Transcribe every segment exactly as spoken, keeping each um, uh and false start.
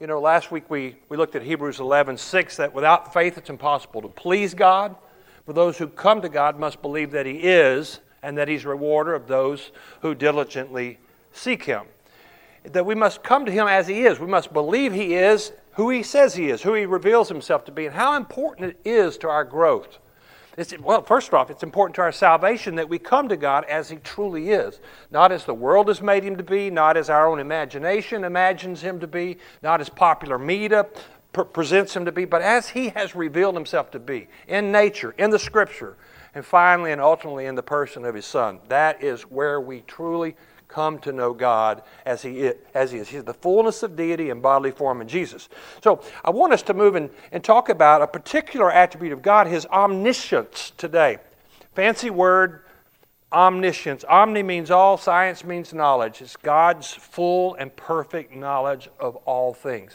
You know, last week we, we looked at Hebrews eleven six, that without faith it's impossible to please God. For those who come to God must believe that He is, and that He's a rewarder of those who diligently seek Him. That we must come to Him as He is. We must believe He is who He says He is, who He reveals Himself to be, and how important it is to our growth. It's, well, first off, it's important to our salvation that we come to God as He truly is. Not as the world has made Him to be, not as our own imagination imagines Him to be, not as popular media pre- presents Him to be, but as He has revealed Himself to be, in nature, in the Scripture, and finally and ultimately in the person of His Son. That is where we truly come to know God as He is. As He is. He's the fullness of deity in bodily form in Jesus. So I want us to move in and talk about a particular attribute of God, His omniscience today. Fancy word, omniscience. Omni means all, science means knowledge. It's God's full and perfect knowledge of all things.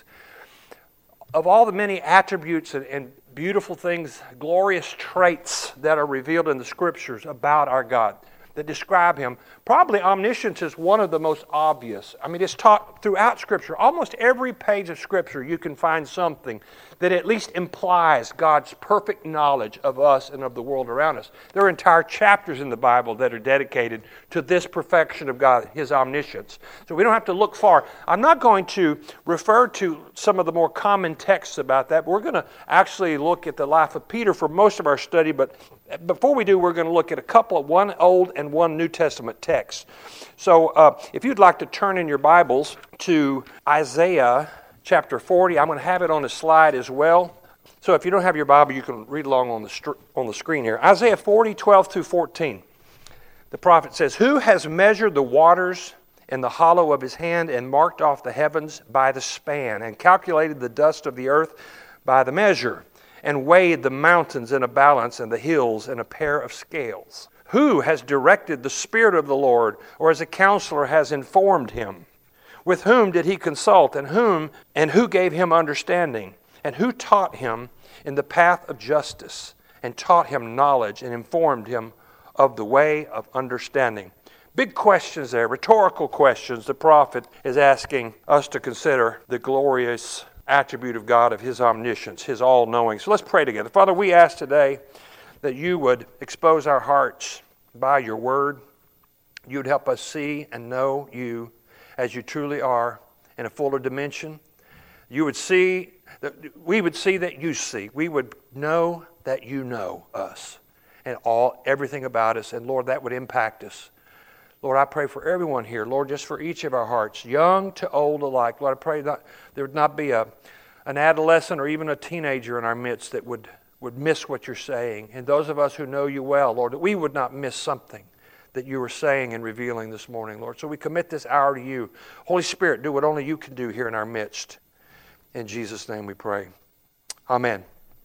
Of all the many attributes and, and beautiful things, glorious traits that are revealed in the Scriptures about our God, that describe Him, probably omniscience is one of the most obvious. I mean, it's taught throughout Scripture. Almost every page of Scripture you can find something that at least implies God's perfect knowledge of us and of the world around us. There are entire chapters in the Bible that are dedicated to this perfection of God, His omniscience. So we don't have to look far. I'm not going to refer to some of the more common texts about that. We're going to actually look at the life of Peter for most of our study, but before we do, we're going to look at a couple of one Old and one New Testament texts. So uh, if you'd like to turn in your Bibles to Isaiah chapter forty, I'm going to have it on the slide as well. So if you don't have your Bible, you can read along on the str- on the screen here. Isaiah forty, twelve through fourteen. The prophet says, "Who has measured the waters in the hollow of his hand and marked off the heavens by the span and calculated the dust of the earth by the measure and weighed the mountains in a balance and the hills in a pair of scales? Who has directed the Spirit of the Lord, or as a counselor has informed him? With whom did he consult, and whom and who gave him understanding? And who taught him in the path of justice, and taught him knowledge, and informed him of the way of understanding?" Big questions there, rhetorical questions. The prophet is asking us to consider the glorious attribute of God, of His omniscience, His all-knowing. So let's pray together. Father, we ask today that You would expose our hearts by Your Word. You would help us see and know You as You truly are in a fuller dimension. You would see, that we would see that You see. We would know that You know us and all, everything about us. And Lord, that would impact us. Lord, I pray for everyone here. Lord, just for each of our hearts, young to old alike. Lord, I pray that there would not be a, an adolescent or even a teenager in our midst that would, would miss what You're saying. And those of us who know You well, Lord, that we would not miss something that You were saying and revealing this morning, Lord. So we commit this hour to You. Holy Spirit, do what only You can do here in our midst. In Jesus' name we pray. Amen.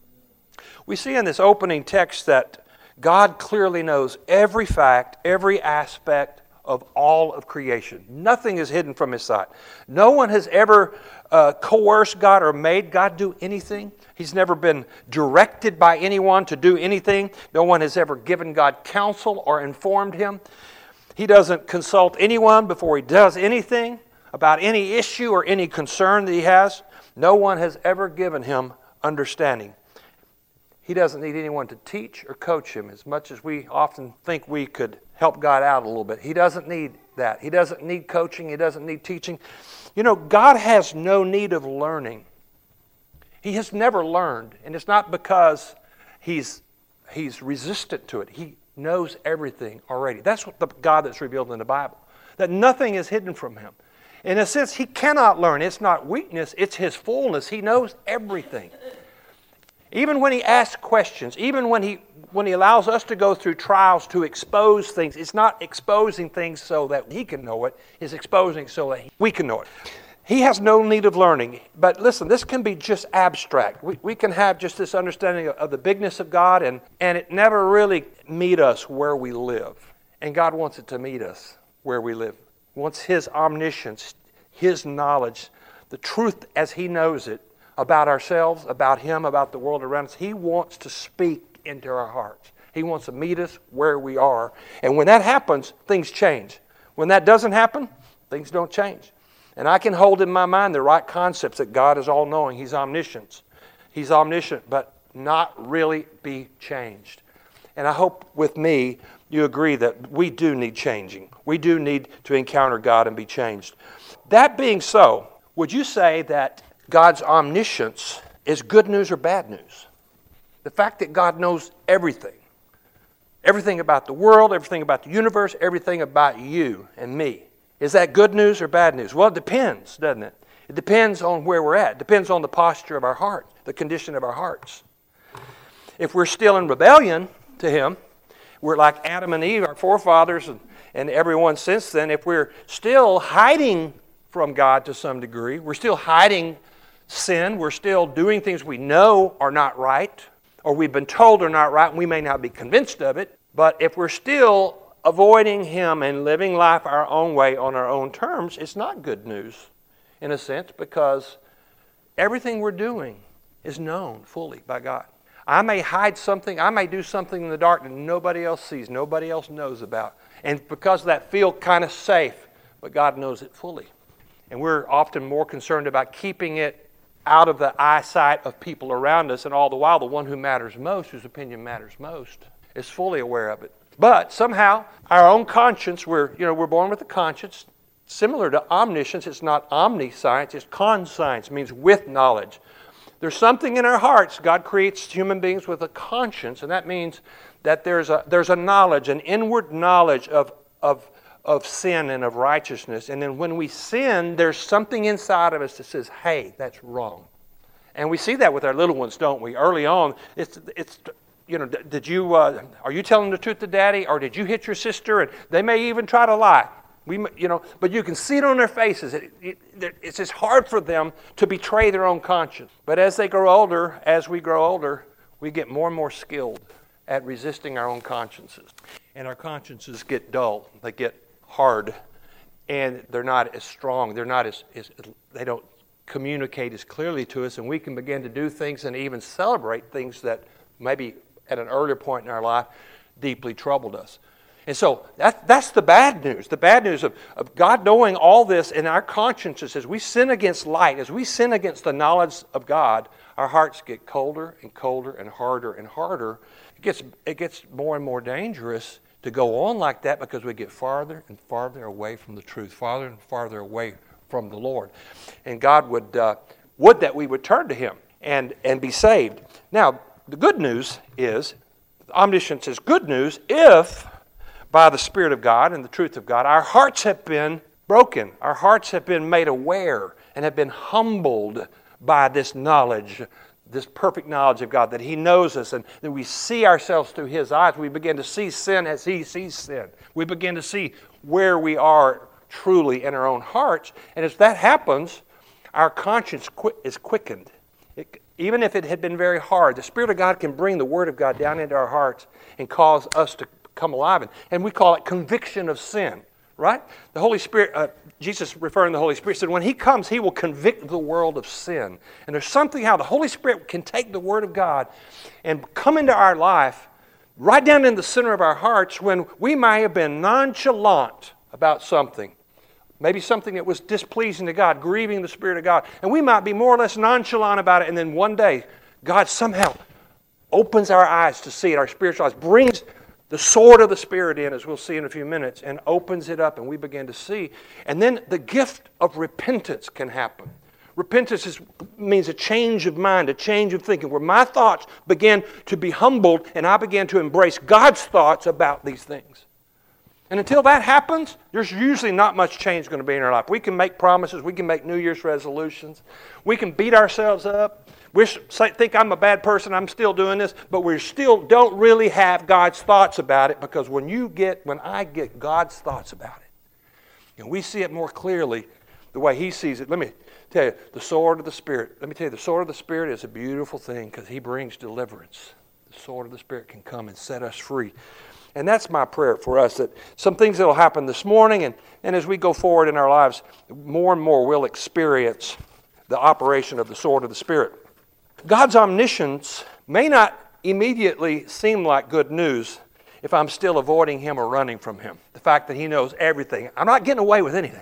We see in this opening text that God clearly knows every fact, every aspect of all of creation. Nothing is hidden from His sight. No one has ever uh, coerced God or made God do anything. He's never been directed by anyone to do anything. No one has ever given God counsel or informed Him. He doesn't consult anyone before He does anything about any issue or any concern that He has. No one has ever given Him understanding. He doesn't need anyone to teach or coach Him as much as we often think we could help God out a little bit. He doesn't need that. He doesn't need coaching. He doesn't need teaching. You know, God has no need of learning. He has never learned, and it's not because He's He's resistant to it. He knows everything already. That's what the God that's revealed in the Bible. That nothing is hidden from Him. In a sense, He cannot learn. It's not weakness. It's His fullness. He knows everything. Even when He asks questions, even when he, when he allows us to go through trials to expose things, it's not exposing things so that He can know it. It's exposing so that we can know it. He has no need of learning. But listen, this can be just abstract. We, we can have just this understanding of, of the bigness of God, and, and it never really meet us where we live. And God wants it to meet us where we live. He wants His omniscience, His knowledge, the truth as He knows it, about ourselves, about Him, about the world around us. He wants to speak into our hearts. He wants to meet us where we are. And when that happens, things change. When that doesn't happen, things don't change. And I can hold in my mind the right concepts that God is all-knowing. He's omniscient. He's omniscient, but not really be changed. And I hope with me you agree that we do need changing. We do need to encounter God and be changed. That being so, would you say that God's omniscience is good news or bad news? The fact that God knows everything. Everything about the world, everything about the universe, everything about you and me. Is that good news or bad news? Well, it depends, doesn't it? It depends on where we're at. It depends on the posture of our heart, the condition of our hearts. If we're still in rebellion to Him, we're like Adam and Eve, our forefathers, and, and everyone since then. If we're still hiding from God to some degree, we're still hiding sin, we're still doing things we know are not right, or we've been told are not right, and we may not be convinced of it, but if we're still avoiding Him and living life our own way on our own terms, it's not good news in a sense, because everything we're doing is known fully by God. I may hide something, I may do something in the dark that nobody else sees, nobody else knows about. And because of that, feel kind of safe, but God knows it fully. And we're often more concerned about keeping it out of the eyesight of people around us, and all the while the one who matters most, whose opinion matters most, is fully aware of it. But somehow, our own conscience, we're, you know, we're born with a conscience, similar to omniscience. It's not omniscience, it's conscience, means with knowledge. There's something in our hearts. God creates human beings with a conscience, and that means that there's a there's a knowledge, an inward knowledge of of of sin and of righteousness. And then when we sin, there's something inside of us that says, "Hey, that's wrong." And we see that with our little ones, don't we? Early on, it's it's you know, did you uh, are you telling the truth to Daddy, or did you hit your sister? And they may even try to lie. We, you know, but you can see it on their faces. It, it, it's just hard for them to betray their own conscience. But as they grow older, as we grow older, we get more and more skilled at resisting our own consciences. And our consciences get dull. They get hard. And they're not as strong. They're not as, as they don't communicate as clearly to us. And we can begin to do things and even celebrate things that maybe at an earlier point in our life deeply troubled us. And so that, that's the bad news. The bad news of, of God knowing all this in our consciences. As we sin against light, as we sin against the knowledge of God, our hearts get colder and colder and harder and harder. It gets, it gets more and more dangerous to go on like that, because we get farther and farther away from the truth, farther and farther away from the Lord. And God would, uh, would that we would turn to Him and, and be saved. Now, the good news is, omniscience is good news if, by the Spirit of God and the truth of God, our hearts have been broken. Our hearts have been made aware and have been humbled by this knowledge, this perfect knowledge of God, that He knows us, and that we see ourselves through His eyes. We begin to see sin as He sees sin. We begin to see where we are truly in our own hearts. And as that happens, our conscience is quickened. It, even if it had been very hard, the Spirit of God can bring the Word of God down into our hearts and cause us to come alive. And, and we call it conviction of sin, right? The Holy Spirit, uh, Jesus referring to the Holy Spirit, said when He comes, He will convict the world of sin. And there's something how the Holy Spirit can take the Word of God and come into our life right down in the center of our hearts when we might have been nonchalant about something. Maybe something that was displeasing to God, grieving the Spirit of God. And we might be more or less nonchalant about it, and then one day, God somehow opens our eyes to see it, our spiritual eyes, brings the sword of the Spirit in, as we'll see in a few minutes, and opens it up, and we begin to see. And then the gift of repentance can happen. Repentance is, means a change of mind, a change of thinking, where my thoughts begin to be humbled, and I begin to embrace God's thoughts about these things. And until that happens, there's usually not much change going to be in our life. We can make promises. We can make New Year's resolutions. We can beat ourselves up. We think I'm a bad person. I'm still doing this. But we still don't really have God's thoughts about it, because when you get, when I get God's thoughts about it, and we see it more clearly the way He sees it. Let me tell you, the sword of the Spirit. Let me tell you, the sword of the Spirit is a beautiful thing, because He brings deliverance. The sword of the Spirit can come and set us free. And that's my prayer for us, that some things that will happen this morning, and, and as we go forward in our lives, more and more we'll experience the operation of the sword of the Spirit. God's omniscience may not immediately seem like good news if I'm still avoiding Him or running from Him. The fact that He knows everything. I'm not getting away with anything.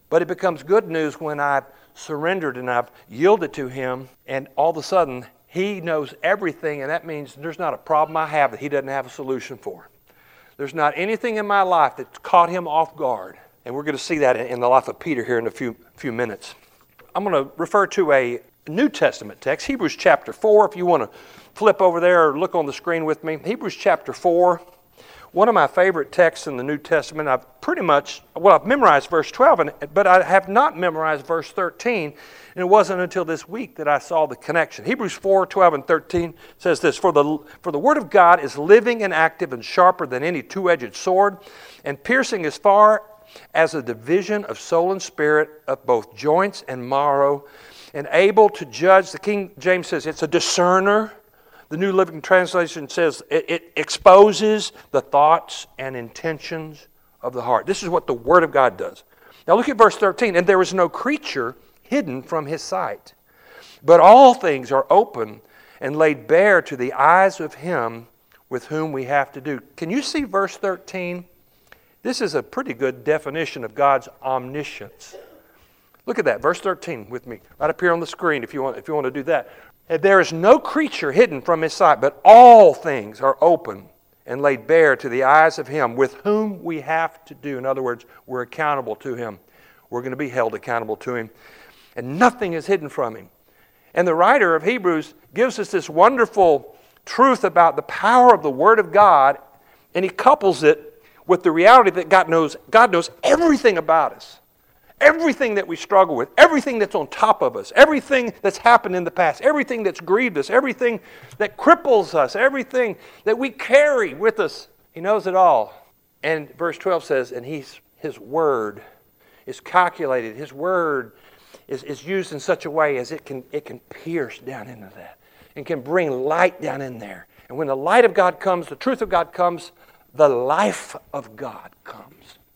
But it becomes good news when I've surrendered and I've yielded to Him, and all of a sudden, He knows everything, and that means there's not a problem I have that He doesn't have a solution for. There's not anything in my life that's caught Him off guard. And we're going to see that in the life of Peter here in a few, few minutes. I'm going to refer to a New Testament text, Hebrews chapter four. If you want to flip over there or look on the screen with me. Hebrews chapter four. One of my favorite texts in the New Testament. I've pretty much, well, I've memorized verse twelve, and, but I have not memorized verse thirteen. And it wasn't until this week that I saw the connection. Hebrews four, twelve, and thirteen says this, For the, for the word of God is living and active and sharper than any two-edged sword, and piercing as far as a division of soul and spirit, of both joints and marrow, and able to judge. The King James says it's a discerner. The New Living Translation says it, it exposes the thoughts and intentions of the heart. This is what the Word of God does. Now look at verse thirteen. And there is no creature hidden from His sight, but all things are open and laid bare to the eyes of Him with whom we have to do. Can you see verse thirteen? This is a pretty good definition of God's omniscience. Look at that, verse thirteen with me, right up here on the screen if you want, if you want to do that. There is no creature hidden from His sight, but all things are open and laid bare to the eyes of Him with whom we have to do. In other words, we're accountable to Him. We're going to be held accountable to Him. And nothing is hidden from Him. And the writer of Hebrews gives us this wonderful truth about the power of the Word of God, and he couples it with the reality that God knows, God knows everything about us. Everything that we struggle with, everything that's on top of us, everything that's happened in the past, everything that's grieved us, everything that cripples us, everything that we carry with us, He knows it all. And verse twelve says, and he's, His Word is calculated. His Word is, is used in such a way as it can, it can pierce down into that and can bring light down in there. And when the light of God comes, the truth of God comes, the life of God comes.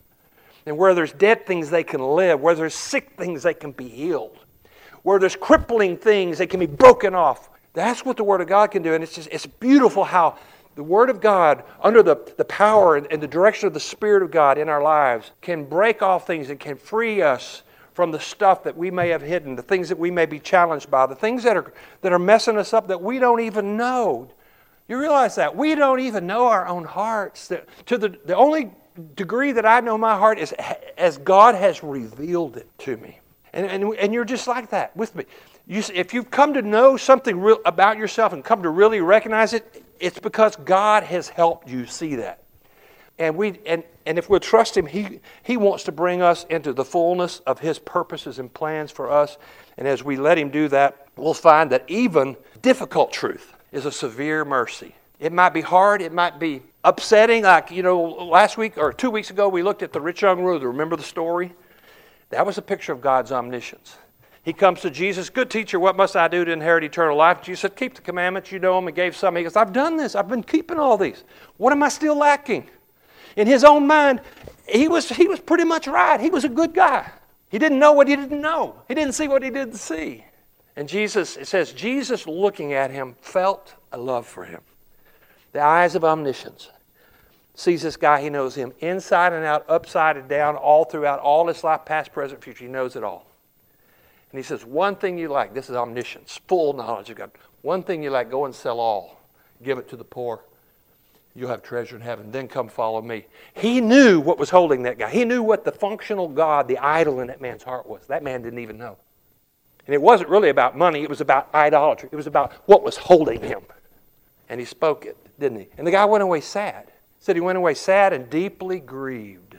And where there's dead things, they can live. Where there's sick things, they can be healed. Where there's crippling things, they can be broken off. That's what the Word of God can do. And it's just it's beautiful how the Word of God, under the, the power and, and the direction of the Spirit of God in our lives, can break off things and can free us from the stuff that we may have hidden, the things that we may be challenged by, the things that are, that are messing us up that we don't even know. You realize that? We don't even know our own hearts. The, to the, the only degree that I know my heart is as God has revealed it to me. And, and, and you're just like that with me. You, if you've come to know something real about yourself and come to really recognize it, it's because God has helped you see that. And we and, and if we'll trust Him, He, He wants to bring us into the fullness of His purposes and plans for us. And as we let Him do that, we'll find that even difficult truth is a severe mercy. It might be hard, it might be upsetting, like, you know, last week or two weeks ago we looked at the rich young ruler. Remember the story? That was a picture of God's omniscience. He comes to Jesus, good teacher, what must I do to inherit eternal life? Jesus said, keep the commandments, you know them, and gave some. He goes, I've done this, I've been keeping all these. What am I still lacking? In his own mind, he was, he was pretty much right. He was a good guy. He didn't know what he didn't know. He didn't see what he didn't see. And Jesus, it says, Jesus looking at him felt a love for him. The eyes of omniscience. Sees this guy, he knows him inside and out, upside and down, all throughout, all his life, past, present, future. He knows it all. And he says, one thing you like, this is omniscience, full knowledge of God. One thing you like, go and sell all. Give it to the poor. You'll have treasure in heaven. Then come follow me. He knew what was holding that guy. He knew what the functional God, the idol in that man's heart was. That man didn't even know. And it wasn't really about money. It was about idolatry. It was about what was holding him. And he spoke it, didn't he? And the guy went away sad. Said he went away sad and deeply grieved.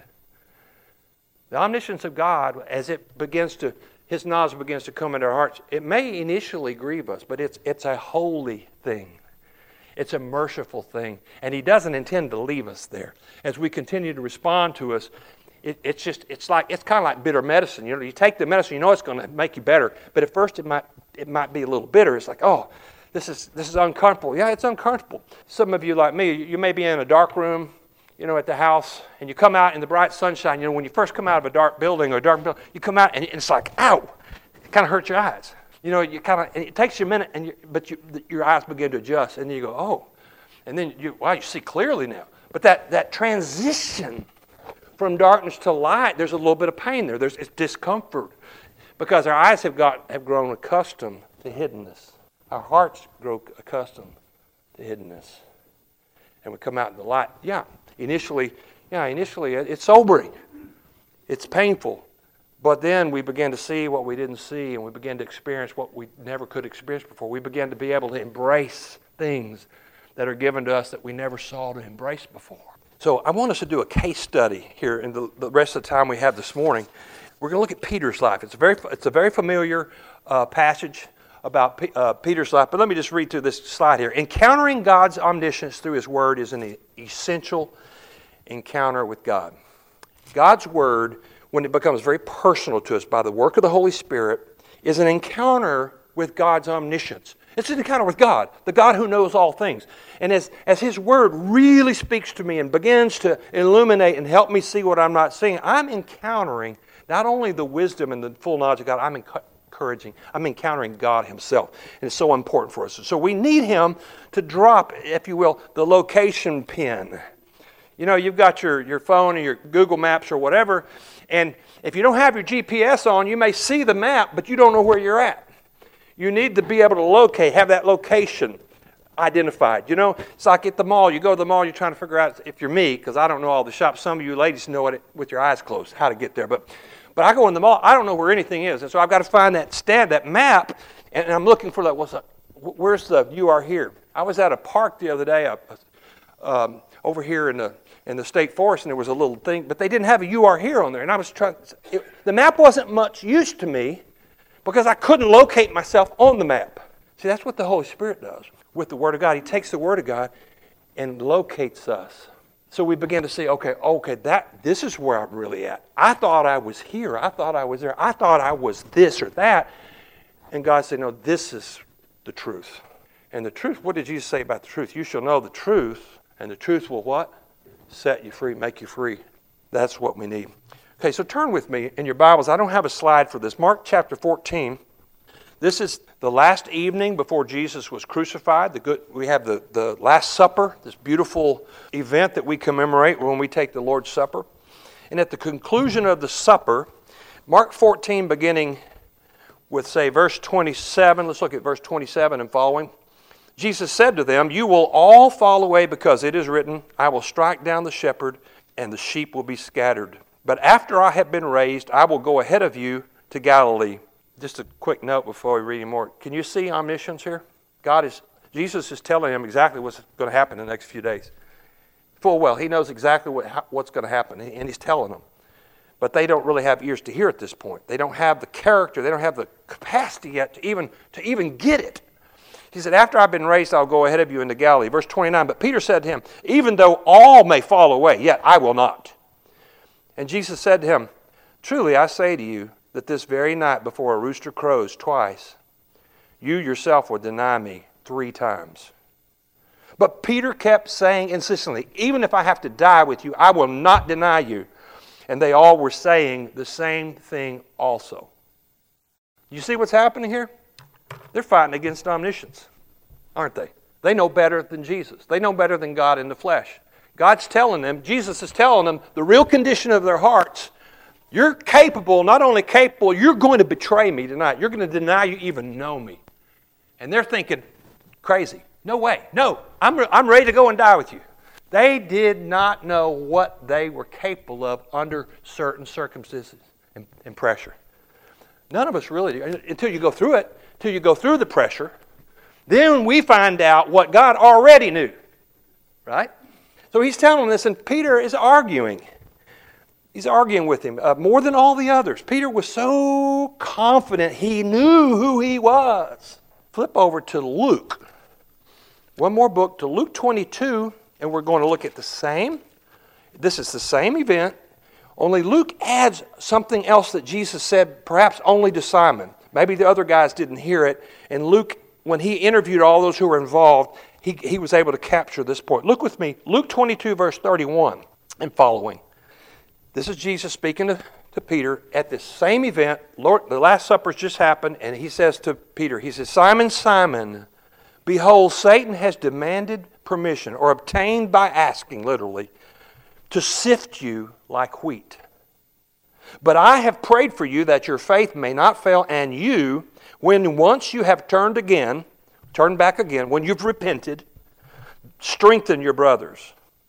The omniscience of God, as it begins to, His knowledge begins to come into our hearts, it may initially grieve us, but it's it's a holy thing. It's a merciful thing. And He doesn't intend to leave us there. As we continue to respond to us, it, it's just, it's like, it's kind of like bitter medicine. You know, you take the medicine, you know it's going to make you better, but at first it might it might be a little bitter. It's like, oh, This is this is uncomfortable. Yeah, it's uncomfortable. Some of you, like me, you may be in a dark room, you know, at the house, and you come out in the bright sunshine. You know, when you first come out of a dark building or a dark building, you come out and it's like, ow! It kind of hurts your eyes. You know, you kind of, and it takes you a minute, and you, but you, your eyes begin to adjust, and then you go, oh, and then you, wow, you see clearly now. But that that transition from darkness to light, there's a little bit of pain there. There's it's discomfort because our eyes have got have grown accustomed to hiddenness. Our hearts grow accustomed to hiddenness. And we come out in the light. Yeah, initially, yeah, initially it's sobering. It's painful. But then we begin to see what we didn't see, and we begin to experience what we never could experience before. We begin to be able to embrace things that are given to us that we never saw to embrace before. So I want us to do a case study here in the, the rest of the time we have this morning. We're going to look at Peter's life. It's a very, it's a very familiar uh, passage about P, uh, Peter's life, but let me just read through this slide here. Encountering God's omniscience through His Word is an essential encounter with God. God's Word, when it becomes very personal to us by the work of the Holy Spirit, is an encounter with God's omniscience. It's an encounter with God, the God who knows all things. And as, as His Word really speaks to me and begins to illuminate and help me see what I'm not seeing, I'm encountering not only the wisdom and the full knowledge of God, I'm encouraging, I'm encountering God Himself. And it's so important for us. So we need Him to drop, if you will, the location pin. You know, you've got your, your phone or your Google Maps or whatever, and if you don't have your G P S on, you may see the map, but you don't know where you're at. You need to be able to locate, have that location identified. You know, it's like at the mall. You go to the mall, you're trying to figure out, if you're me, because I don't know all the shops. Some of you ladies know it with your eyes closed, how to get there. But but I go in the mall, I don't know where anything is. And so I've got to find that stand, that map, and I'm looking for that. What's up? Where's the you are here? I was at a park the other day uh, um, over here in the in the state forest, and there was a little thing, but they didn't have a you are here on there. And I was trying, it, the map wasn't much use to me because I couldn't locate myself on the map. See, that's what the Holy Spirit does with the Word of God. He takes the Word of God and locates us. So we begin to see, okay, okay, that this is where I'm really at. I thought I was here. I thought I was there. I thought I was this or that. And God said, no, this is the truth. And the truth, what did Jesus say about the truth? You shall know the truth, and the truth will what? Set you free, make you free. That's what we need. Okay, so turn with me in your Bibles. I don't have a slide for this. Mark chapter fourteen. This is the last evening before Jesus was crucified. The good, we have the, the Last Supper, this beautiful event that we commemorate when we take the Lord's Supper. And at the conclusion of the supper, Mark fourteen, beginning with, say, verse twenty-seven. Let's look at verse twenty-seven and following. Jesus said to them, you will all fall away because it is written, I will strike down the shepherd and the sheep will be scattered. But after I have been raised, I will go ahead of you to Galilee. Just a quick note before we read any more. Can you see omniscience here? God is, Jesus is telling him exactly what's going to happen in the next few days. Full well, he knows exactly what, what's going to happen, and he's telling them. But they don't really have ears to hear at this point. They don't have the character, they don't have the capacity yet to even, to even get it. He said, after I've been raised, I'll go ahead of you into Galilee. Verse twenty-nine, but Peter said to him, even though all may fall away, yet I will not. And Jesus said to him, truly I say to you, that this very night before a rooster crows twice, you yourself will deny me three times. But Peter kept saying insistently, even if I have to die with you, I will not deny you. And they all were saying the same thing also. You see what's happening here? They're fighting against omniscience, aren't they? They know better than Jesus. They know better than God in the flesh. God's telling them, Jesus is telling them the real condition of their hearts. You're capable, not only capable, you're going to betray me tonight. You're going to deny you even know me. And they're thinking, crazy. No way. No, I'm, re- I'm ready to go and die with you. They did not know what they were capable of under certain circumstances and, and pressure. None of us really do. Until you go through it, until you go through the pressure, then we find out what God already knew. Right? So he's telling this, and Peter is arguing. He's arguing with him uh, more than all the others. Peter was so confident he knew who he was. Flip over to Luke. One more book to Luke twenty-two, and we're going to look at the same. This is the same event, only Luke adds something else that Jesus said perhaps only to Simon. Maybe the other guys didn't hear it, and Luke, when he interviewed all those who were involved, he, he was able to capture this point. Look with me, Luke twenty-two, verse thirty-one and following. This is Jesus speaking to, to Peter at this same event. Lord, the Last Supper's just happened, and he says to Peter, he says, Simon, Simon, behold, Satan has demanded permission, or obtained by asking, literally, to sift you like wheat. But I have prayed for you that your faith may not fail, and you, when once you have turned again, turned back again, when you've repented, strengthen your brothers.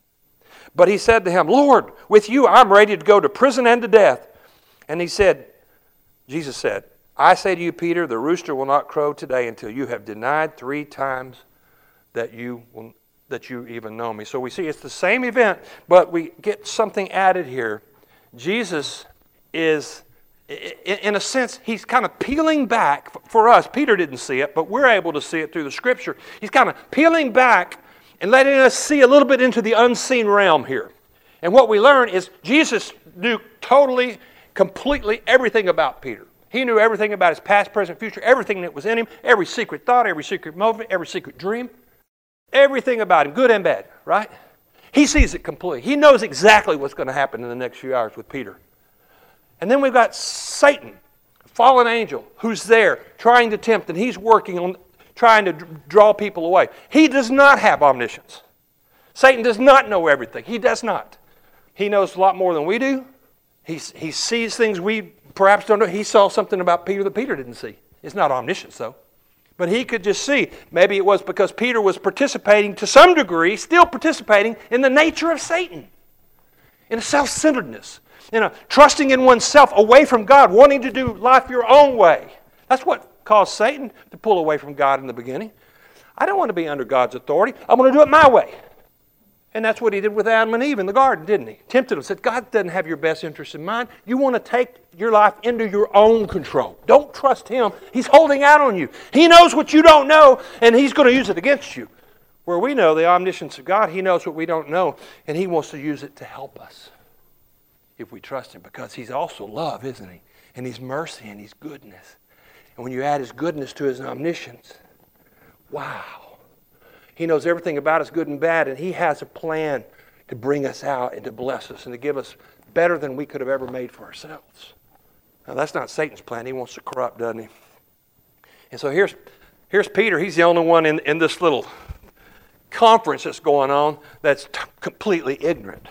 But he said to him, Lord, with you I'm ready to go to prison and to death. And he said, Jesus said, I say to you, Peter, the rooster will not crow today until you have denied three times that you will, that you even know me. So we see it's the same event, but we get something added here. Jesus is, in a sense, he's kind of peeling back for us. Peter didn't see it, but we're able to see it through the Scripture. He's kind of peeling back and letting us see a little bit into the unseen realm here. And what we learn is Jesus knew totally, completely everything about Peter. He knew everything about his past, present, future, everything that was in him, every secret thought, every secret motive, every secret dream, everything about him, good and bad, right? He sees it completely. He knows exactly what's going to happen in the next few hours with Peter. And then we've got Satan, a fallen angel, who's there trying to tempt, and he's working on trying to draw people away. He does not have omniscience. Satan does not know everything. He does not. He knows a lot more than we do. He, he sees things we perhaps don't know. He saw something about Peter that Peter didn't see. It's not omniscience, though. But he could just see. Maybe it was because Peter was participating to some degree, still participating in the nature of Satan. In a self-centeredness. In a trusting in oneself away from God, wanting to do life your own way. That's what caused Satan to pull away from God in the beginning. I don't want to be under God's authority. I want to do it my way. And that's what he did with Adam and Eve in the garden, didn't he? Tempted them, said, God doesn't have your best interest in mind. You want to take your life into your own control. Don't trust him. He's holding out on you. He knows what you don't know, and he's going to use it against you. Where we know the omniscience of God, he knows what we don't know, and he wants to use it to help us if we trust him, because he's also love, isn't he? And he's mercy and he's goodness. And when you add his goodness to his omniscience, wow. He knows everything about us, good and bad, and he has a plan to bring us out and to bless us and to give us better than we could have ever made for ourselves. Now, that's not Satan's plan. He wants to corrupt, doesn't he? And so here's, here's Peter. He's the only one in, in this little conference that's going on that's t- completely ignorant.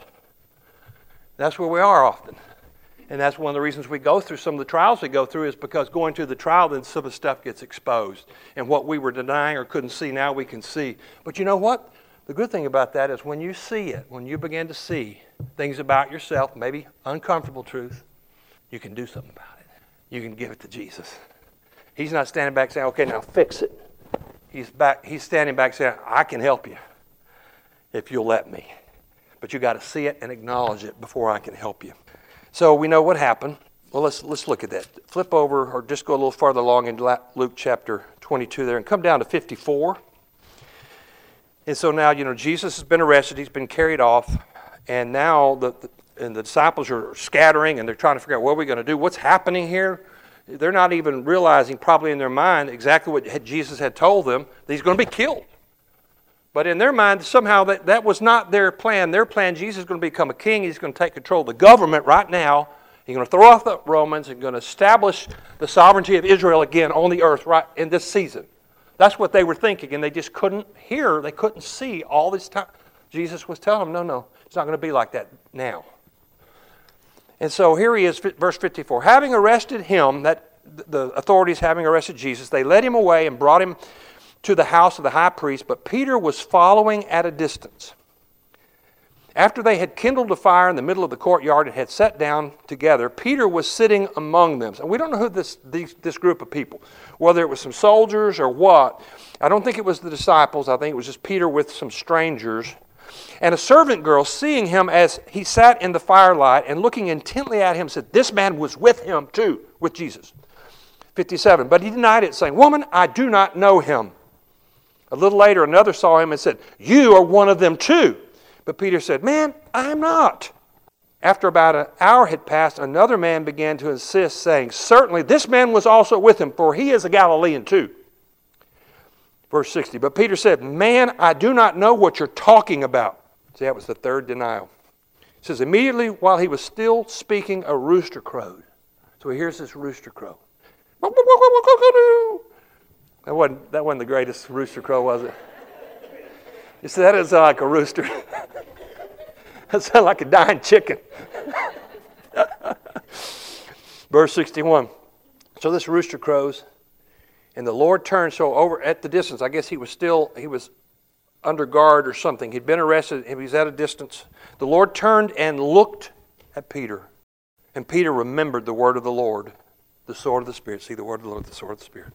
That's where we are often. And that's one of the reasons we go through some of the trials we go through is because going through the trial, then some of the stuff gets exposed. And what we were denying or couldn't see, now we can see. But you know what? The good thing about that is when you see it, when you begin to see things about yourself, maybe uncomfortable truth, you can do something about it. You can give it to Jesus. He's not standing back saying, okay, now fix it. He's back. He's standing back saying, I can help you if you'll let me. But you got to see it and acknowledge it before I can help you. So we know what happened. Well, let's let's look at that. Flip over or just go a little farther along in Luke chapter twenty-two there and come down to fifty-four. And so now, you know, Jesus has been arrested. He's been carried off. And now the, the, and the disciples are scattering and they're trying to figure out what are we going to do? What's happening here? They're not even realizing probably in their mind exactly what Jesus had told them, that he's going to be killed. But in their mind, somehow that, that was not their plan. Their plan, Jesus is going to become a king. He's going to take control of the government right now. He's going to throw off the Romans and going to establish the sovereignty of Israel again on the earth right in this season. That's what they were thinking, and they just couldn't hear. They couldn't see all this time. Jesus was telling them, no, no, it's not going to be like that now. And so here he is, verse fifty-four. Having arrested him, that the authorities having arrested Jesus, they led him away and brought him to the house of the high priest, but Peter was following at a distance. After they had kindled a fire in the middle of the courtyard and had sat down together, Peter was sitting among them. And we don't know who this, these, this group of people, whether it was some soldiers or what. I don't think it was the disciples. I think it was just Peter with some strangers. And a servant girl, seeing him as he sat in the firelight and looking intently at him, said, this man was with him too, with Jesus. fifty-seven. But he denied it, saying, woman, I do not know him. A little later, another saw him and said, you are one of them too. But Peter said, man, I am not. After about an hour had passed, another man began to insist, saying, certainly this man was also with him, for he is a Galilean too. Verse sixty, but Peter said, man, I do not know what you're talking about. See, that was the third denial. It says, immediately while he was still speaking, a rooster crowed. So he hears this rooster crow. That wasn't, that wasn't the greatest rooster crow, was it? You see, that is like a rooster. That sounds like a dying chicken. Verse sixty-one. So this rooster crows, and the Lord turned. So over at the distance, I guess he was still, he was under guard or something. He'd been arrested. He was at a distance. The Lord turned and looked at Peter. And Peter remembered the word of the Lord, the sword of the Spirit. See, the word of the Lord, the sword of the Spirit.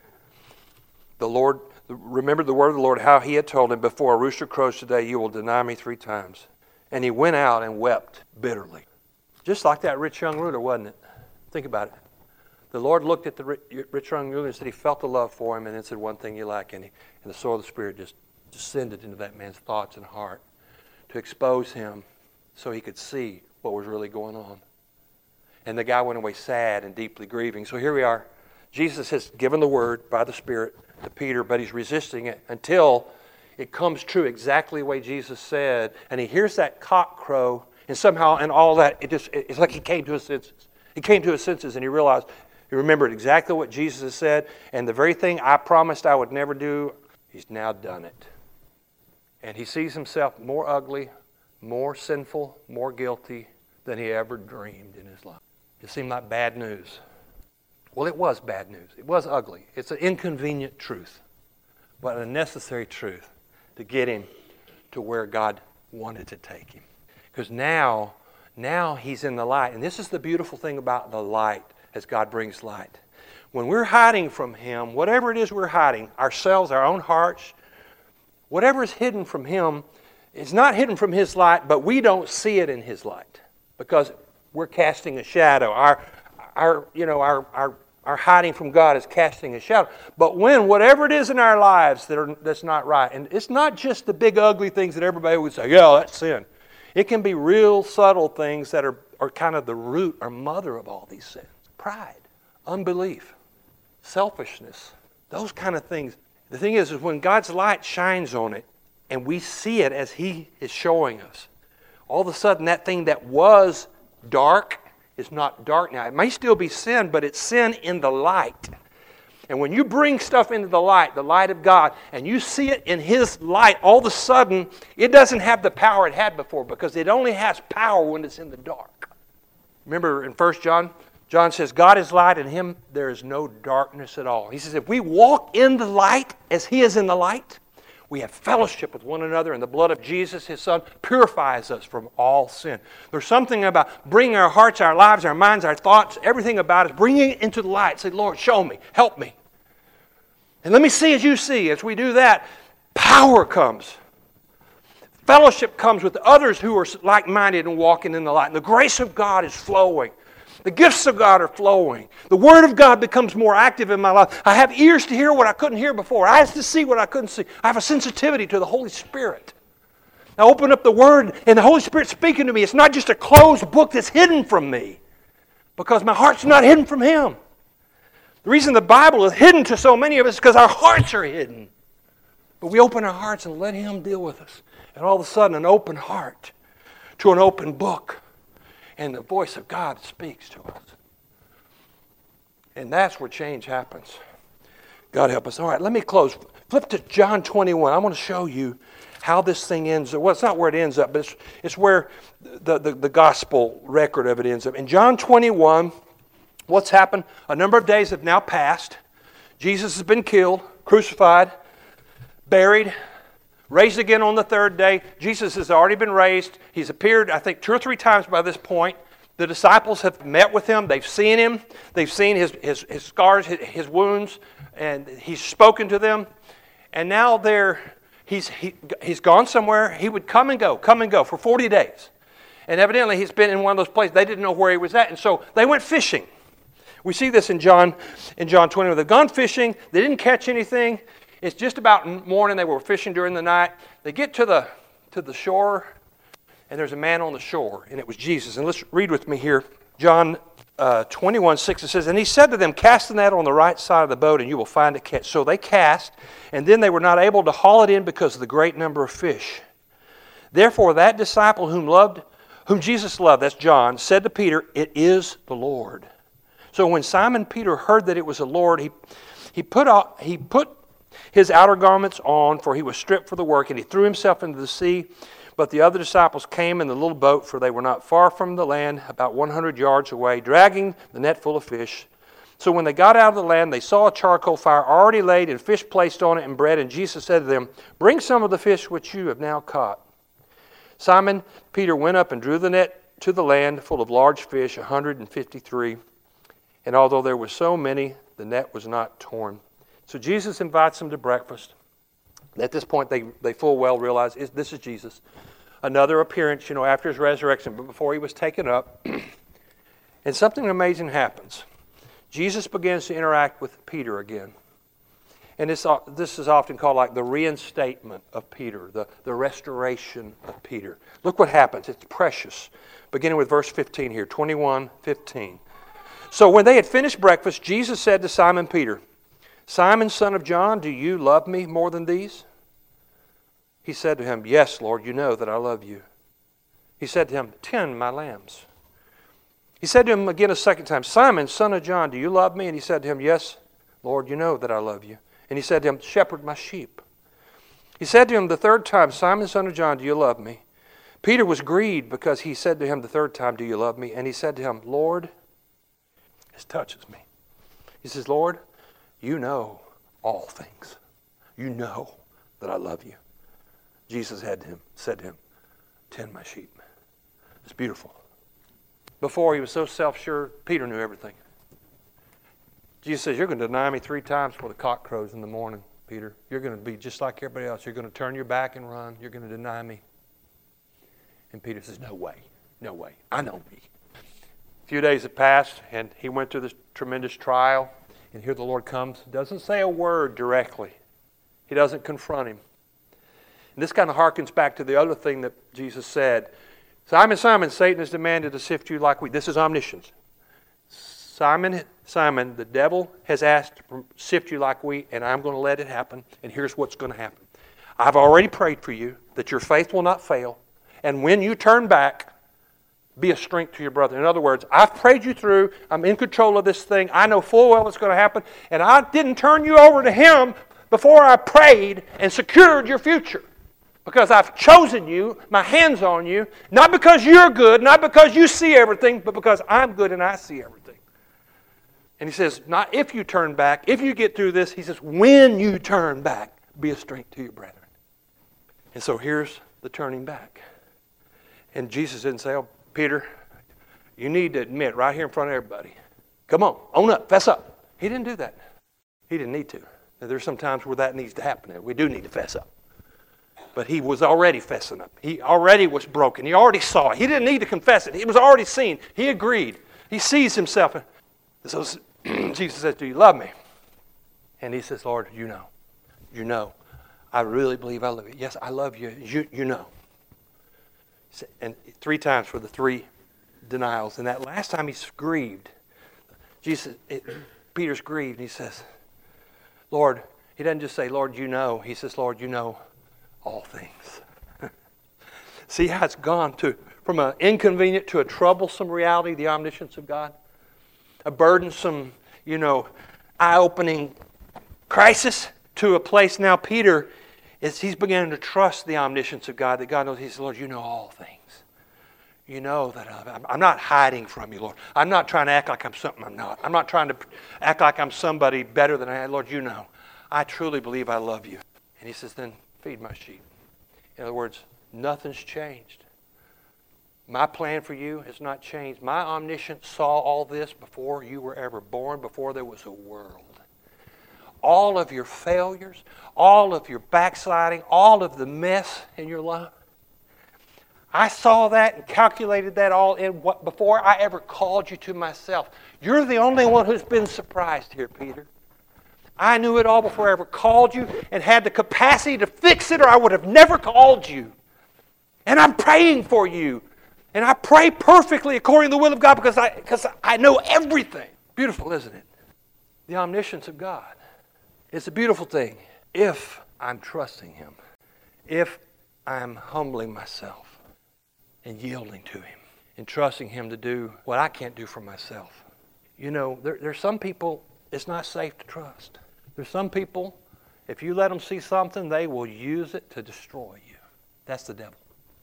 The Lord remembered the word of the Lord, how he had told him, before a rooster crows today, you will deny me three times. And he went out and wept bitterly. Just like that rich young ruler, wasn't it? Think about it. The Lord looked at the rich young ruler and said he felt the love for him, and then said, one thing you lack. And, he, and the sword of the Spirit just descended into that man's thoughts and heart to expose him so he could see what was really going on. And the guy went away sad and deeply grieving. So here we are. Jesus has given the word by the Spirit to Peter, but he's resisting it until it comes true exactly the way Jesus said. And he hears that cock crow, and somehow in all that, it just it's like he came to his senses. He came to his senses and he realized, he remembered exactly what Jesus had said, and the very thing I promised I would never do, he's now done it. And he sees himself more ugly, more sinful, more guilty than he ever dreamed in his life. It seemed like bad news. Well, it was bad news. It was ugly. It's an inconvenient truth, but a necessary truth to get him to where God wanted to take him. Because now, now he's in the light. And this is the beautiful thing about the light as God brings light. When we're hiding from him, whatever it is we're hiding, ourselves, our own hearts, whatever is hidden from him, it's not hidden from his light, but we don't see it in his light because we're casting a shadow. Our, our, you know, our, our, our hiding from God is casting a shadow. But when whatever it is in our lives that are, that's not right, and it's not just the big ugly things that everybody would say, yeah, that's sin. It can be real subtle things that are, are kind of the root or mother of all these sins. Pride, unbelief, selfishness, those kind of things. The thing is, is when God's light shines on it and we see it as he is showing us, all of a sudden that thing that was dark is not dark now. It may still be sin, but it's sin in the light. And when you bring stuff into the light, the light of God, and you see it in his light, all of a sudden it doesn't have the power it had before because it only has power when it's in the dark. Remember in First John, John says, God is light, and in him there is no darkness at all. He says, if we walk in the light as he is in the light, we have fellowship with one another, and the blood of Jesus, his Son, purifies us from all sin. There's something about bringing our hearts, our lives, our minds, our thoughts, everything about us, bringing it into the light. Say, Lord, show me, help me. And let me see as you see. As we do that, power comes. Fellowship comes with others who are like-minded and walking in the light. And the grace of God is flowing. The gifts of God are flowing. The Word of God becomes more active in my life. I have ears to hear what I couldn't hear before. Eyes to see what I couldn't see. I have a sensitivity to the Holy Spirit. I open up the Word and the Holy Spirit's speaking to me. It's not just a closed book that's hidden from me because my heart's not hidden from Him. The reason the Bible is hidden to so many of us is because our hearts are hidden. But we open our hearts and let Him deal with us. And all of a sudden, an open heart to an open book. And the voice of God speaks to us. And that's where change happens. God help us. All right, let me close. Flip to John twenty-one. I want to show you how this thing ends up. Well, it's not where it ends up, but it's, it's where the, the, the gospel record of it ends up. In John twenty-one, what's happened? A number of days have now passed. Jesus has been killed, crucified, buried, raised again on the third day. Jesus has already been raised. He's appeared, I think, two or three times by this point. The disciples have met with Him. They've seen Him. They've seen His, his, his scars, his, his wounds, and He's spoken to them. And now they're, he's, he, he's gone somewhere. He would come and go, come and go for forty days. And evidently He's been in one of those places. They didn't know where He was at, and so they went fishing. We see this in John, in John twenty. They've gone fishing. They didn't catch anything. It's just about morning. They were fishing during the night. They get to the to the shore, and there's a man on the shore, and it was Jesus. And let's read with me here, John uh, twenty-one, six. It says, and He said to them, cast the net on the right side of the boat, and you will find a catch. So they cast, and then they were not able to haul it in because of the great number of fish. Therefore that disciple whom loved, whom Jesus loved, that's John, said to Peter, it is the Lord. So when Simon Peter heard that it was the Lord, he he put out, he put his outer garments on, for he was stripped for the work, and he threw himself into the sea. But the other disciples came in the little boat, for they were not far from the land, about one hundred yards away, dragging the net full of fish. So when they got out of the land, they saw a charcoal fire already laid and fish placed on it and bread. And Jesus said to them, "Bring some of the fish which you have now caught." Simon Peter went up and drew the net to the land full of large fish, one hundred fifty-three. And although there were so many, the net was not torn. So Jesus invites them to breakfast. At this point, they, they full well realize this is Jesus. Another appearance, you know, after his resurrection, but before he was taken up. And something amazing happens. Jesus begins to interact with Peter again. And this, this is often called like the reinstatement of Peter, the, the restoration of Peter. Look what happens. It's precious. Beginning with verse fifteen here, twenty-one fifteen. So when they had finished breakfast, Jesus said to Simon Peter, "Simon, son of John, do you love me more than these?" He said to him, "Yes, Lord, you know that I love you." He said to him, "Tend my lambs." He said to him again a second time, "Simon, son of John, do you love me?" And he said to him, "Yes, Lord, you know that I love you." And he said to him, "Shepherd my sheep." He said to him the third time, "Simon, son of John, do you love me?" Peter was grieved because he said to him the third time, "Do you love me?" And he said to him, "Lord," this touches me. He says, "Lord, you know all things. You know that I love you." Jesus had to him, said to him, "Tend my sheep." It's beautiful. Before he was so self-sure, Peter knew everything. Jesus says, "You're going to deny me three times before the cock crows in the morning, Peter. You're going to be just like everybody else. You're going to turn your back and run. You're going to deny me." And Peter says, "No way. No way. I know me." A few days have passed, and he went through this tremendous trial. And here the Lord comes. Doesn't say a word directly. He doesn't confront him. And this kind of harkens back to the other thing that Jesus said. "Simon, Simon, Satan has demanded to sift you like wheat." This is omniscience. Simon, Simon, the devil has asked to sift you like wheat, and I'm going to let it happen. And here's what's going to happen. I've already prayed for you that your faith will not fail. And when you turn back, be a strength to your brother. In other words, I've prayed you through. I'm in control of this thing. I know full well what's going to happen. And I didn't turn you over to him before I prayed and secured your future. Because I've chosen you, my hands on you, not because you're good, not because you see everything, but because I'm good and I see everything. And he says, not if you turn back, if you get through this, he says, when you turn back, be a strength to your brethren. And so here's the turning back. And Jesus didn't say, "Oh, Peter, you need to admit right here in front of everybody. Come on, own up, fess up." He didn't do that. He didn't need to. Now, there's some times where that needs to happen. We do need to fess up. But he was already fessing up. He already was broken. He already saw it. He didn't need to confess it. It was already seen. He agreed. He sees himself. And so Jesus says, "Do you love me?" And he says, "Lord, you know. You know. I really believe I love you. Yes, I love you. You, you know." And three times for the three denials. And that last time he's grieved. Jesus, it, Peter's grieved. And he says, "Lord," he doesn't just say, "Lord, you know." He says, "Lord, you know all things." See how it's gone to from an inconvenient to a troublesome reality, the omniscience of God? A burdensome, you know, eye-opening crisis to a place now Peter is he's beginning to trust the omniscience of God, that God knows. He says, "Lord, you know all things. You know that I'm, I'm not hiding from you, Lord. I'm not trying to act like I'm something I'm not. I'm not trying to act like I'm somebody better than I am. Lord, you know. I truly believe I love you." And he says, "Then feed my sheep." In other words, nothing's changed. My plan for you has not changed. My omniscience saw all this before you were ever born, before there was a world. All of your failures, all of your backsliding, all of the mess in your life. I saw that and calculated that all in what before I ever called you to myself. You're the only one who's been surprised here, Peter. I knew it all before I ever called you and had the capacity to fix it, or I would have never called you. And I'm praying for you. And I pray perfectly according to the will of God because I, because I know everything. Beautiful, isn't it? The omniscience of God. It's a beautiful thing if I'm trusting Him, if I'm humbling myself and yielding to Him and trusting Him to do what I can't do for myself. You know, there, there's some people it's not safe to trust. There's some people, if you let them see something, they will use it to destroy you. That's the devil.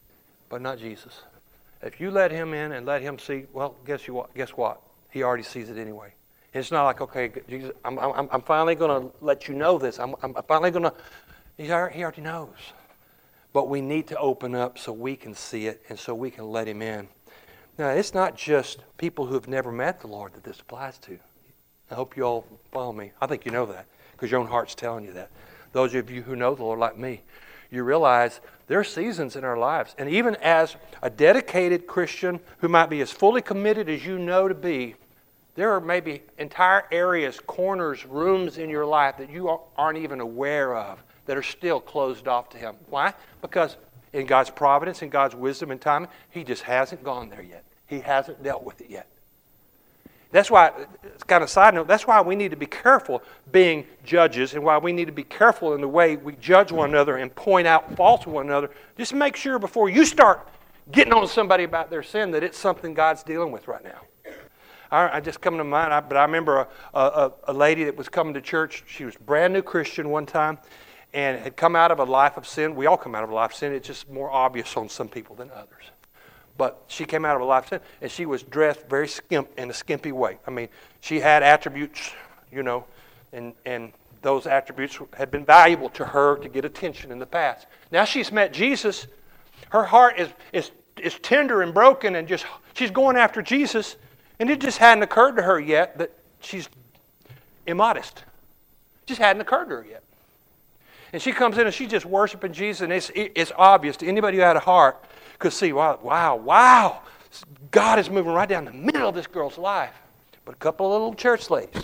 but not Jesus. If you let him in and let him see, well, guess you what? Guess what? He already sees it anyway. It's not like, okay, Jesus, I'm, I'm, I'm finally going to let you know this. I'm, I'm finally going to, he already knows. But we need to open up so we can see it and so we can let him in. Now, it's not just people who have never met the Lord that this applies to. I hope you all follow me. I think you know that because your own heart's telling you that. Those of you who know the Lord like me, you realize there are seasons in our lives. And even as a dedicated Christian who might be as fully committed as you know to be, there are maybe entire areas, corners, rooms in your life that you aren't even aware of that are still closed off to him. Why? Because in God's providence, in God's wisdom and timing, he just hasn't gone there yet. He hasn't dealt with it yet. That's why, it's kind of a side note, that's why we need to be careful being judges and why we need to be careful in the way we judge one another and point out faults of one another. Just make sure before you start getting on somebody about their sin that it's something God's dealing with right now. I, I just come to mind, I, but I remember a, a, a lady that was coming to church. She was a brand new Christian one time and had come out of a life of sin. We all come out of a life of sin. It's just more obvious on some people than others. But she came out of a life of sin, and she was dressed very skimp in a skimpy way. I mean, she had attributes, you know, and, and those attributes had been valuable to her to get attention in the past. Now she's met Jesus. Her heart is, is, is tender and broken, and just she's going after Jesus, and it just hadn't occurred to her yet that she's immodest. It just hadn't occurred to her yet. And she comes in and she's just worshiping Jesus, and it's, it's obvious to anybody who had a heart could see, wow, wow, wow, God is moving right down the middle of this girl's life. But a couple of little church ladies,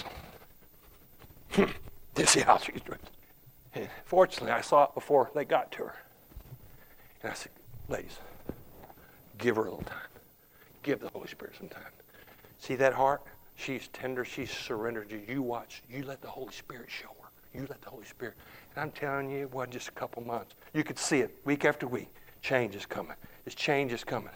this is how she's dressed. And fortunately, I saw it before they got to her. And I said, ladies, give her a little time. Give the Holy Spirit some time. See that heart? She's tender. She's surrendered. You watch. You let the Holy Spirit show her. You let the Holy Spirit. And I'm telling you, it wasn't just a couple months. You could see it week after week. Change is coming. This change is coming.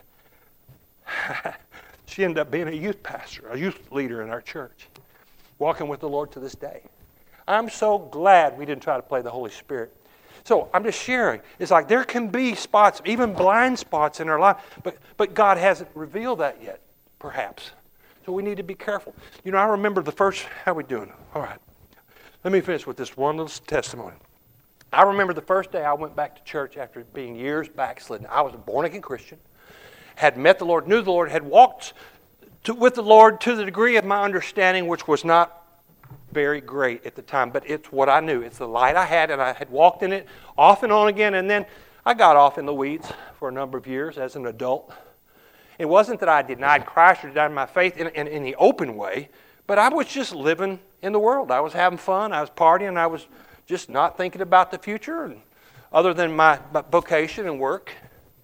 She ended up being a youth pastor, a youth leader in our church, walking with the Lord to this day. I'm so glad we didn't try to play the Holy Spirit. So I'm just sharing. It's like there can be spots, even blind spots in our life, but, but God hasn't revealed that yet, perhaps. So we need to be careful. You know, I remember the first, how are we doing? All right. Let me finish with this one little testimony. I remember the first day I went back to church after being years backslidden. I was a born-again Christian, had met the Lord, knew the Lord, had walked to, with the Lord to the degree of my understanding, which was not very great at the time, but it's what I knew. It's the light I had, and I had walked in it off and on again, and then I got off in the weeds for a number of years as an adult. It wasn't that I denied Christ or denied my faith in, in, in the open way, but I was just living in the world. I was having fun. I was partying. I was just not thinking about the future and other than my, my vocation and work.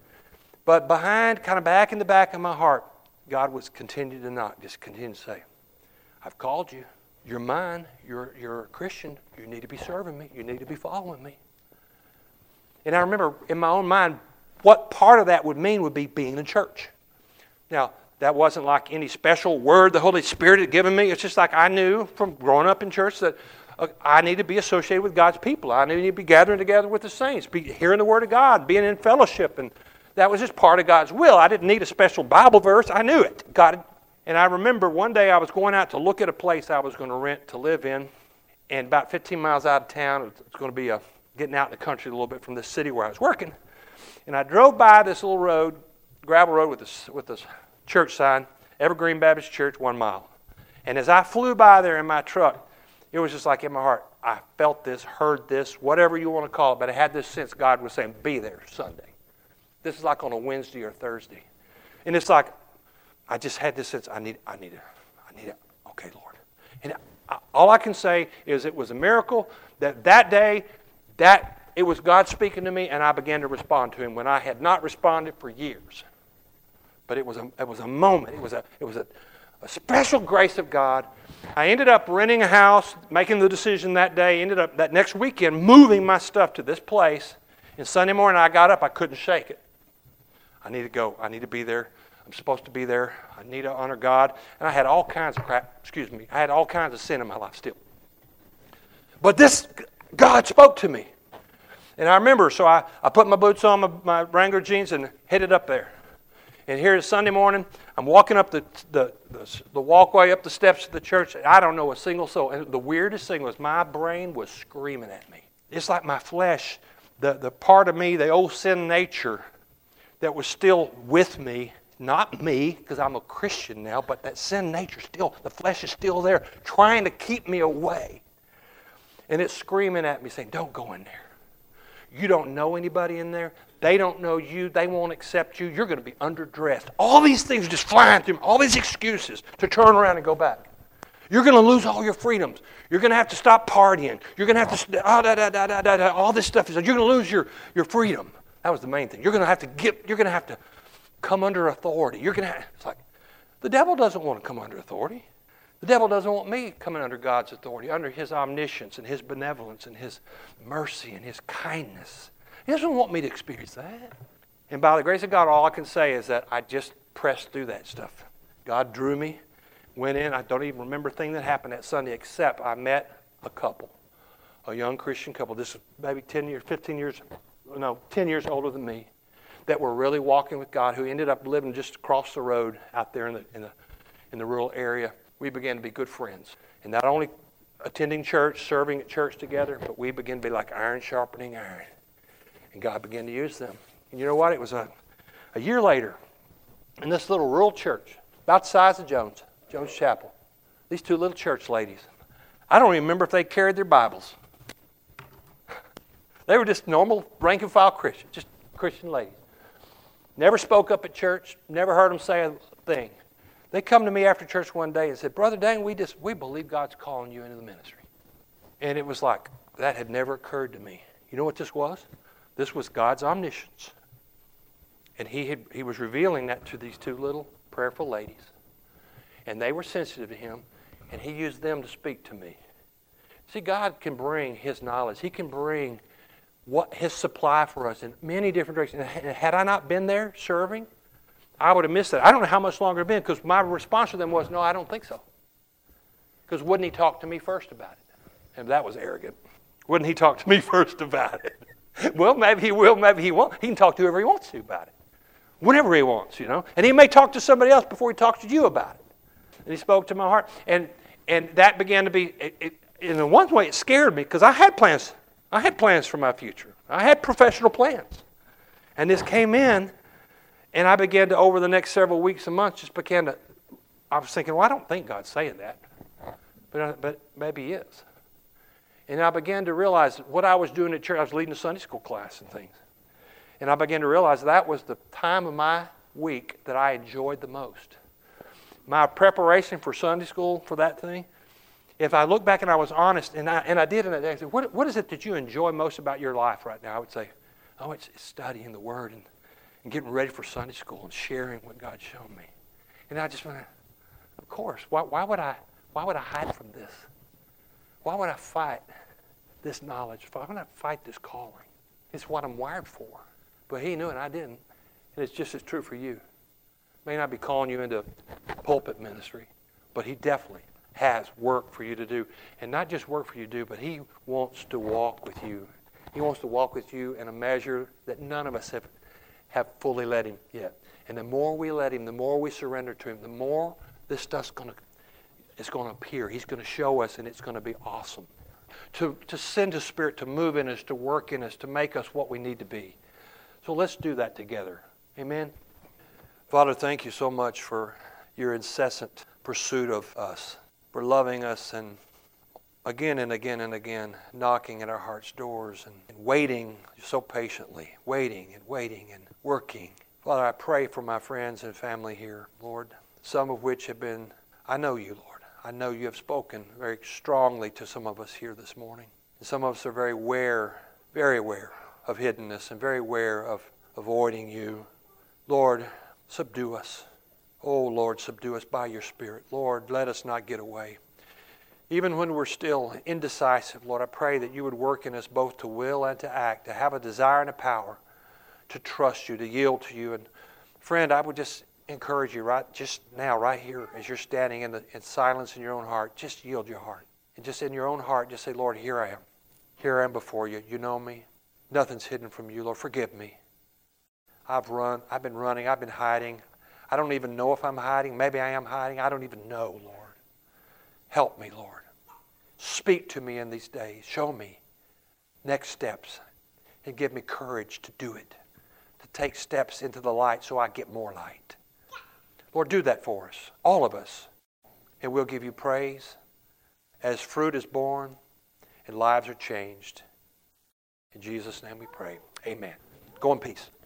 But behind, kind of back in the back of my heart, God was continuing to knock, just continue to say, I've called you. You're mine. You're, you're a Christian. You need to be serving me. You need to be following me. And I remember in my own mind, what part of that would mean would be being in church. Now, that wasn't like any special word the Holy Spirit had given me. It's just like I knew from growing up in church that uh, I need to be associated with God's people. I need to be gathering together with the saints, be hearing the Word of God, being in fellowship. And that was just part of God's will. I didn't need a special Bible verse. I knew it. God. And I remember one day I was going out to look at a place I was going to rent to live in. And about fifteen miles out of town, it was going to be a, getting out in the country a little bit from the city where I was working. And I drove by this little road, gravel road with this, with this church sign, Evergreen Baptist Church, one mile. And as I flew by there in my truck, it was just like in my heart, I felt this, heard this, whatever you want to call it, but I had this sense God was saying, be there Sunday. This is like on a Wednesday or Thursday. And it's like, I just had this sense, I need, I need it, I need it. Okay, Lord. And I, all I can say is it was a miracle that that day, that it was God speaking to me, and I began to respond to Him when I had not responded for years. But it was a, it was a moment. It was a, it was a, a special grace of God. I ended up renting a house, making the decision that day. Ended up that next weekend moving my stuff to this place. And Sunday morning I got up. I couldn't shake it. I need to go. I need to be there. I'm supposed to be there. I need to honor God. And I had all kinds of crap. Excuse me. I had all kinds of sin in my life still. But this, God spoke to me. And I remember, so I, I put my boots on, my, my Wrangler jeans, and headed up there. And here is Sunday morning. I'm walking up the, the, the, the walkway up the steps of the church. I don't know a single soul. And the weirdest thing was my brain was screaming at me. It's like my flesh, the, the part of me, the old sin nature that was still with me, not me, because I'm a Christian now, but that sin nature still, the flesh is still there, trying to keep me away. And it's screaming at me, saying, don't go in there. You don't know anybody in there. They don't know you. They won't accept you. You're going to be underdressed. All these things are just flying through me, all these excuses to turn around and go back. You're going to lose all your freedoms. You're going to have to stop partying. You're going to have to, oh, da, da, da, da, da, da, all this stuff. You're going to lose your, your freedom. That was the main thing. You're going to have to get, you're going to have to come under authority. You're going to have, it's like, the devil doesn't want to come under authority. The devil doesn't want me coming under God's authority, under His omniscience and His benevolence and His mercy and His kindness. He doesn't want me to experience that. And by the grace of God, all I can say is that I just pressed through that stuff. God drew me, went in. I don't even remember a thing that happened that Sunday except I met a couple, a young Christian couple. This is maybe ten years, fifteen years, no, ten years older than me, that were really walking with God, who ended up living just across the road out there in the in the in the rural area. We began to be good friends. And not only attending church, serving at church together, but we began to be like iron sharpening iron. And God began to use them. And you know what? It was a, a year later, in this little rural church, about the size of Jones, Jones Chapel, these two little church ladies, I don't even remember if they carried their Bibles. They were just normal rank and file Christians, just Christian ladies. Never spoke up at church, never heard them say a thing. They come to me after church one day and said, Brother Dane, we just we believe God's calling you into the ministry. And it was like, that had never occurred to me. You know what this was? This was God's omniscience. And he had he was revealing that to these two little prayerful ladies. And they were sensitive to Him, and He used them to speak to me. See, God can bring His knowledge. He can bring what His supply for us in many different directions. And had I not been there serving, I would have missed that. I don't know how much longer it had been, because my response to them was, no, I don't think so. Because wouldn't He talk to me first about it? And that was arrogant. Wouldn't He talk to me first about it? Well, maybe He will, maybe He won't. He can talk to whoever He wants to about it. Whenever He wants, you know. And He may talk to somebody else before He talks to you about it. And He spoke to my heart. And and that began to be, it, it, in one way it scared me, because I had plans. I had plans for my future. I had professional plans. And this came in, and I began to, over the next several weeks and months, just began to, I was thinking, well, I don't think God's saying that. But, I, but maybe He is. And I began to realize that what I was doing at church, I was leading a Sunday school class and things. And I began to realize that was the time of my week that I enjoyed the most. My preparation for Sunday school, for that thing, if I look back and I was honest, and I, and I did in that day, I said, what, what is it that you enjoy most about your life right now? I would say, oh, it's, it's studying the Word and, and getting ready for Sunday school and sharing what God's shown me. And I just went, of course, why, why would I why would I hide from this? Why would I fight this knowledge? Why would I fight this calling? It's what I'm wired for. But He knew it, and I didn't. And it's just as true for you. May not be calling you into pulpit ministry, but He definitely has work for you to do. And not just work for you to do, but He wants to walk with you. He wants to walk with you in a measure that none of us have, have fully let Him yet. And the more we let Him, the more we surrender to Him, the more this stuff's going to it's going to appear. He's going to show us, and it's going to be awesome. To, to send His Spirit to move in us, to work in us, to make us what we need to be. So let's do that together. Amen? Father, thank You so much for Your incessant pursuit of us, for loving us and again and again and again, knocking at our heart's doors and, and waiting so patiently, waiting and waiting and working. Father, I pray for my friends and family here, Lord, some of which have been, I know You, Lord. I know You have spoken very strongly to some of us here this morning. And some of us are very aware, very aware of hiddenness and very aware of avoiding You. Lord, subdue us. Oh, Lord, subdue us by Your Spirit. Lord, let us not get away. Even when we're still indecisive, Lord, I pray that You would work in us both to will and to act, to have a desire and a power to trust You, to yield to You. And friend, I would just encourage you right just now, right here, as you're standing in, the, in silence in your own heart, just yield your heart. And just in your own heart, just say, Lord, here I am. Here I am before You. You know me. Nothing's hidden from you, Lord. Forgive me. I've run. I've been running. I've been hiding. I don't even know if I'm hiding. Maybe I am hiding. I don't even know, Lord. Help me, Lord. Speak to me in these days. Show me next steps and give me courage to do it, to take steps into the light so I get more light. Lord, do that for us, all of us, and we'll give you praise as fruit is born and lives are changed. In Jesus' name we pray. Amen. Go in peace.